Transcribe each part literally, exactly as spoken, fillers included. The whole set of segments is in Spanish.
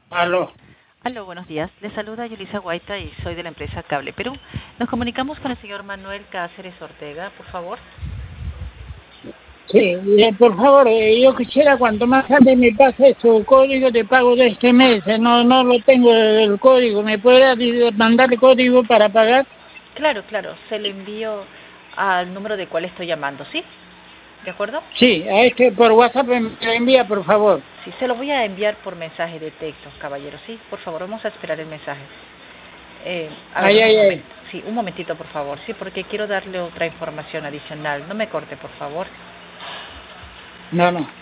Aló. Aló, buenos días. Le saluda Yulisa Guaita y soy de la empresa Cable Perú. Nos comunicamos con el señor Manuel Cáceres Ortega, por favor. Sí, eh, por favor, eh, yo quisiera cuanto más tarde me pase su código de pago de este mes. eh, No no lo tengo el código. ¿Me puede di- mandar el código para pagar? Claro, claro. Se lo envío al número de cual estoy llamando, ¿sí? ¿De acuerdo? Sí, a este por WhatsApp me lo envía, por favor. Sí, se lo voy a enviar por mensaje de texto, caballero. Sí, por favor, vamos a esperar el mensaje. Eh, a ver, Ay, un ay, ay. momento. Sí, un momentito, por favor. Sí, porque quiero darle otra información adicional. No me corte, por favor. No, no.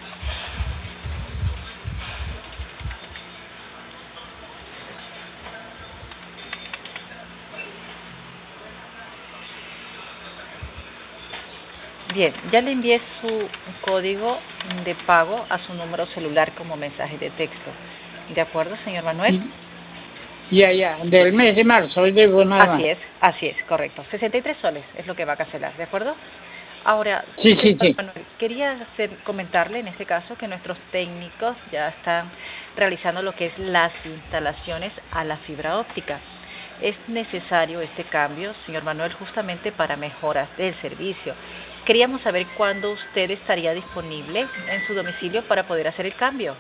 Bien, ya le envié su código de pago a su número celular como mensaje de texto. ¿De acuerdo, señor Manuel? Ya, ya, del mes de marzo, hoy debo nada más. Así es, así es, correcto. sesenta y tres soles es lo que va a cancelar, ¿de acuerdo? Ahora, Sí, sí, señor sí. Manuel, quería hacer, comentarle en este caso que nuestros técnicos ya están realizando lo que es las instalaciones a la fibra óptica. Es necesario este cambio, señor Manuel, justamente para mejoras del servicio. Queríamos saber cuándo usted estaría disponible en su domicilio para poder hacer el cambio.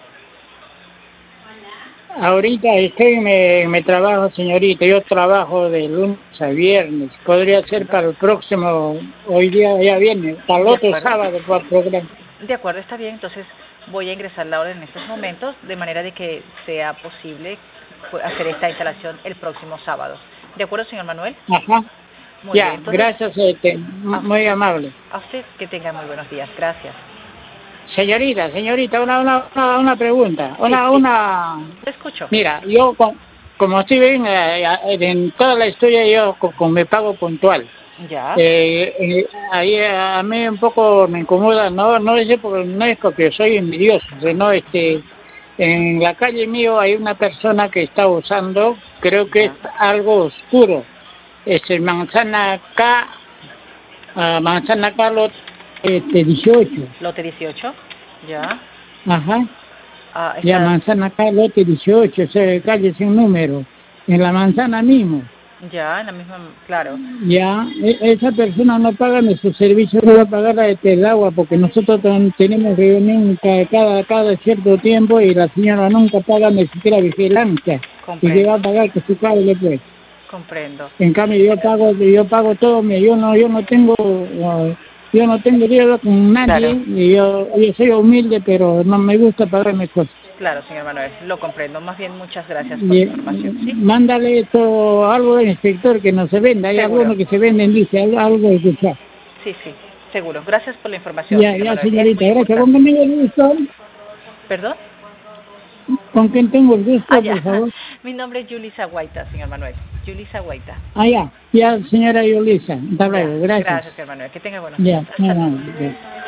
Ahorita estoy en mi, mi trabajo, señorita. Yo trabajo de lunes a viernes. Podría ser para el próximo, hoy día ya viene, para el ¿De otro acuerdo? sábado para el programa. De acuerdo, está bien. Entonces voy a ingresar la orden en estos momentos, de manera de que sea posible pues, hacer esta instalación el próximo sábado. ¿De acuerdo, señor Manuel? Ajá. Muy bien. Ya, Entonces, gracias, este, a muy usted, amable. a usted que tenga muy buenos días. Gracias. Señorita, señorita, una, una, una, una pregunta. Sí, Una, sí. una, Te escucho. mira, yo, con- como estoy bien, eh, en toda la historia yo con, con mi pago puntual. Ya. Eh, eh, ahí a mí un poco me incomoda, no no es porque, no es porque soy envidioso, sino este, en la calle mío hay una persona que está usando, creo que es Ya. algo oscuro, este manzana K, ah, manzana K lot, este dieciocho, Lote dieciocho. Ya. ajá, Ah, ya está. manzana K lote dieciocho, esa calle sin número, en la manzana mismo. Ya, en la misma. Claro. Ya, e- esa persona no paga nuestro servicio, no va a pagar la de el agua, porque nosotros ten- tenemos reunión ca- cada, cada cierto tiempo y la señora nunca paga ni siquiera vigilancia. ¿Y qué va a Comprendo. pagar que su cable pues? Comprendo. En cambio yo pago, yo pago todo, me- yo no, yo no tengo, uh, yo no tengo deuda con nadie, Claro. y yo, yo soy humilde, pero no me gusta pagar mis cosas. Claro, señor Manuel. Lo comprendo. Más bien, muchas gracias por Y, la eh, información. ¿Sí? mándale esto, algo al inspector que no se venda, hay Seguro. algunos que se venden, dice, algo, algo de escuchar. Sí, sí. Seguro. Gracias por la información, Ya, señor ya, Manuel. Es señorita, muy gracias. ¿Con importante. quién tengo el gusto? ¿Perdón? ¿Con quién tengo el Ah, gusto, por ya. favor? Mi nombre es Yulisa Guaita, señor Manuel. Yulisa Guaita. Ah, ya, ya, señora Yulisa. Hasta Ya. luego, gracias. Gracias, señor Manuel. Que tenga buenos días. Ya, Hasta no, luego. no, ya.